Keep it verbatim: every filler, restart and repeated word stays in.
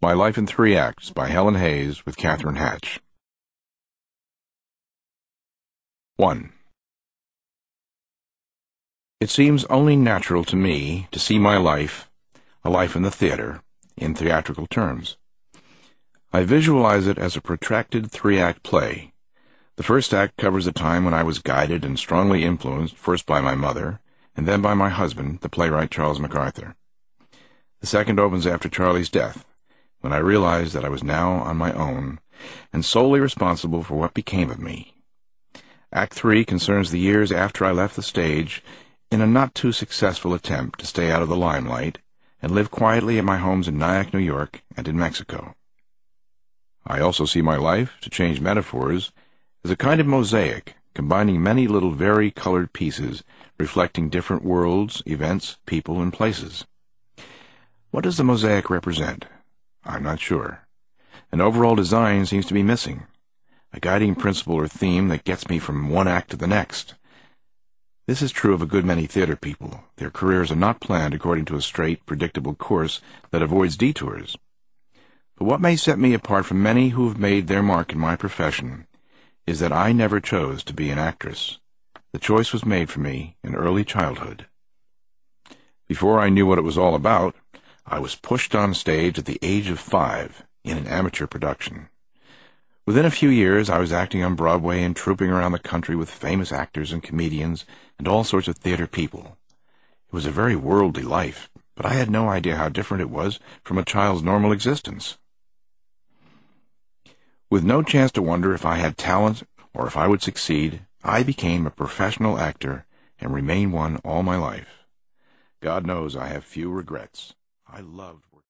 My Life in Three Acts by Helen Hayes with Catherine Hatch. one. It seems only natural to me to see my life, a life in the theater, in theatrical terms. I visualize it as a protracted three-act play. The first act covers the time when I was guided and strongly influenced first by my mother, and then by my husband, the playwright Charles MacArthur. The second opens after Charlie's death, when I realized that I was now on my own and solely responsible for what became of me. Act three concerns the years after I left the stage in a not-too-successful attempt to stay out of the limelight and live quietly at my homes in Nyack, New York, and in Mexico. I also see my life, to change metaphors, as a kind of mosaic, combining many little vari-colored pieces reflecting different worlds, events, people, and places. What does the mosaic represent? I'm not sure. An overall design seems to be missing, a guiding principle or theme that gets me from one act to the next. This is true of a good many theater people. Their careers are not planned according to a straight, predictable course that avoids detours. But what may set me apart from many who have made their mark in my profession is that I never chose to be an actress. The choice was made for me in early childhood. Before I knew what it was all about, I was pushed on stage at the age of five in an amateur production. Within a few years, I was acting on Broadway and trouping around the country with famous actors and comedians and all sorts of theater people. It was a very worldly life, but I had no idea how different it was from a child's normal existence. With no chance to wonder if I had talent or if I would succeed, I became a professional actor and remain one all my life. God knows I have few regrets. I loved